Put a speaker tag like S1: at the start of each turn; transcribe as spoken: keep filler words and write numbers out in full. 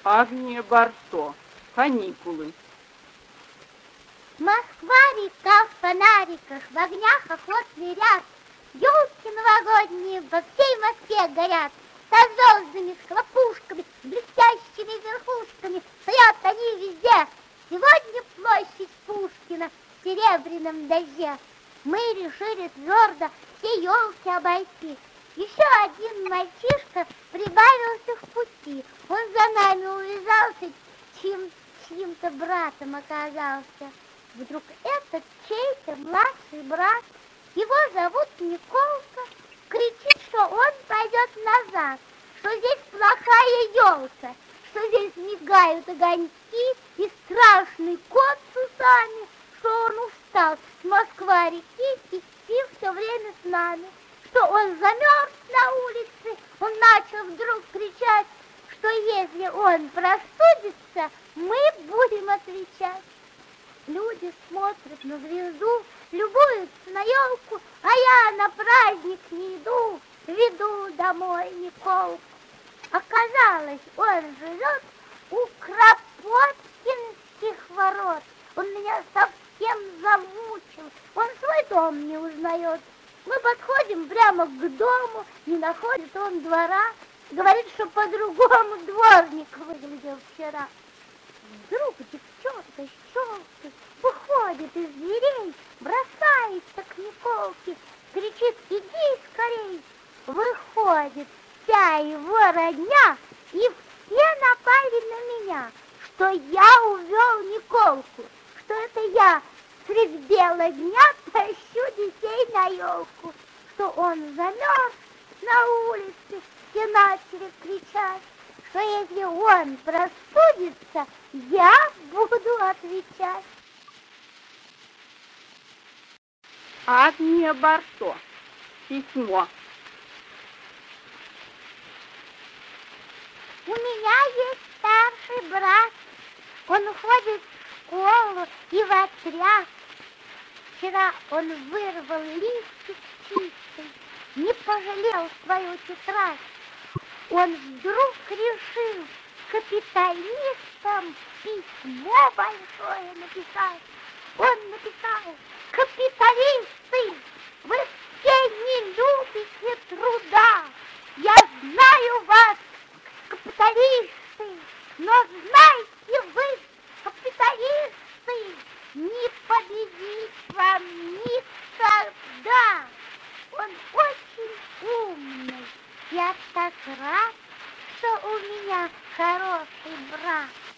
S1: Агния Барто. Каникулы.
S2: Москва-река в фонариках, в огнях охотный ряд. Елки новогодние во всей Москве горят. Со звездами, с хлопушками, с блестящими верхушками. Стоят они везде. Сегодня площадь Пушкина в серебряном дожде. Мы решили твердо все елки обойти. Еще один мальчишка прибавился в пути. Он за нами увязался, чьим, чьим-то братом оказался. Вдруг этот чей-то младший брат, его зовут Николка, кричит, что он пойдет назад, что здесь плохая елка, что здесь мигают огоньки и страшный кот с усами, что он устал с Москва-реки идти все время с нами, что он замерз на улице. Он начал вдруг кричать, что если он простудится, мы будем отвечать. Люди смотрят на звезду, любуются на елку, а я на праздник не иду, веду домой Николку. Оказалось, он живет у Кропоткинских ворот. Он меня совсем замучил, он свой дом не узнает. Мы подходим прямо к дому, не находит он двора, говорит, что по-другому дворник выглядел вчера. Вдруг девчонка щелки выходит из дверей, бросается к Николке, кричит: иди скорей. Выходит вся его родня, и все напали на меня, что я увел Николку, что это я средь бела дня тащу детей на елку, что он замерз на улице, все начали кричать, что если он простудится, я буду отвечать.
S1: Агния Барто. Письмо.
S2: У меня есть старший брат. Он уходит в школу и в отряд. Вчера он вырвал листик чистый, не пожалел свою тетрадь. Он вдруг решил капиталистам письмо большое написать. Он написал: капиталисты, вы все не любите труда. Я знаю вас, капиталисты, но знайте вы, капиталисты, не победить вам никогда. Он очень умный. Я так рад, что у меня хороший брат.